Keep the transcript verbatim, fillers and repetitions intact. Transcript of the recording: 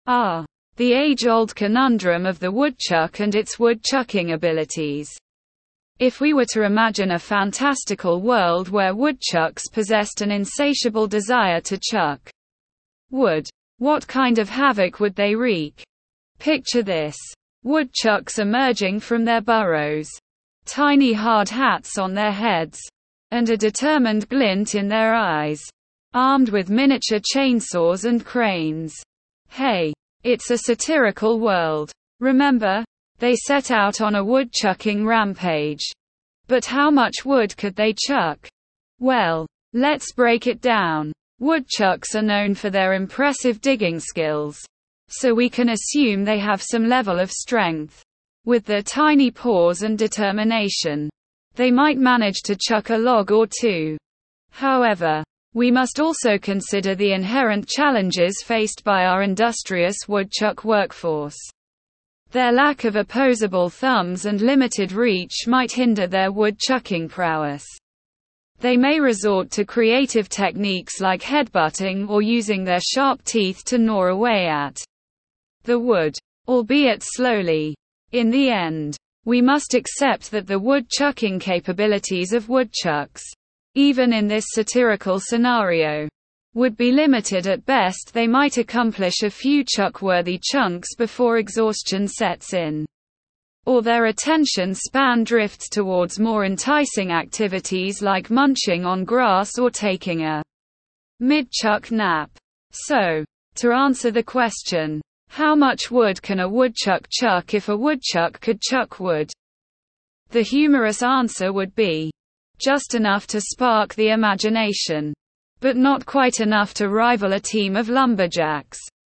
Ah. The age-old conundrum of the woodchuck and its woodchucking abilities. If we were to imagine a fantastical world where woodchucks possessed an insatiable desire to chuck wood, what kind of havoc would they wreak? Picture this. Woodchucks emerging from their burrows. Tiny hard hats on their heads. And a determined glint in their eyes. Armed with miniature chainsaws and cranes. Hey. It's a satirical world. Remember? They set out on a woodchucking rampage. But how much wood could they chuck? Well, let's break it down. Woodchucks are known for their impressive digging skills. So we can assume they have some level of strength. With their tiny paws and determination, they might manage to chuck a log or two. However, we must also consider the inherent challenges faced by our industrious woodchuck workforce. Their lack of opposable thumbs and limited reach might hinder their woodchucking prowess. They may resort to creative techniques like headbutting or using their sharp teeth to gnaw away at the wood, albeit slowly. In the end, we must accept that the woodchucking capabilities of woodchucks, even in this satirical scenario, would be limited at best. They might accomplish a few chuck-worthy chunks before exhaustion sets in. Or their attention span drifts towards more enticing activities like munching on grass or taking a mid-chuck nap. So, to answer the question, how much wood can a woodchuck chuck if a woodchuck could chuck wood? The humorous answer would be, just enough to spark the imagination. But not quite enough to rival a team of lumberjacks.